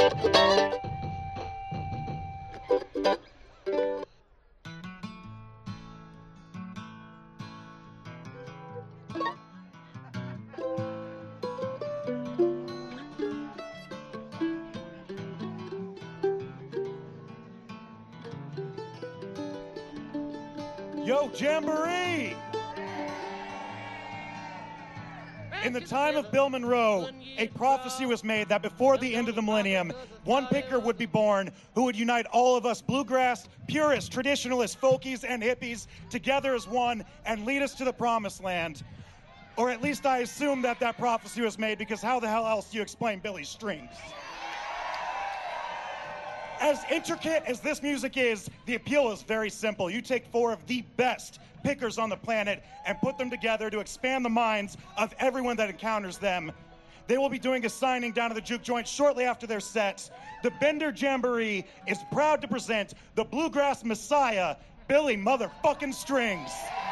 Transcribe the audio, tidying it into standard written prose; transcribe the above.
Yo, Jamboree! In the time of Bill Monroe, a prophecy was made that before the end of the millennium, one picker would be born who would unite all of us bluegrass, purists, traditionalists, folkies, and hippies together as one and lead us to the promised land. Or at least I assume that that prophecy was made, because how the hell else do you explain Billy's strings? As intricate as this music is, the appeal is very simple. You take four of the best pickers on the planet and put them together to expand the minds of everyone that encounters them. They will be doing a signing down at the Juke Joint shortly after their set. The Bender Jamboree is proud to present the Bluegrass Messiah, Billy motherfucking Strings.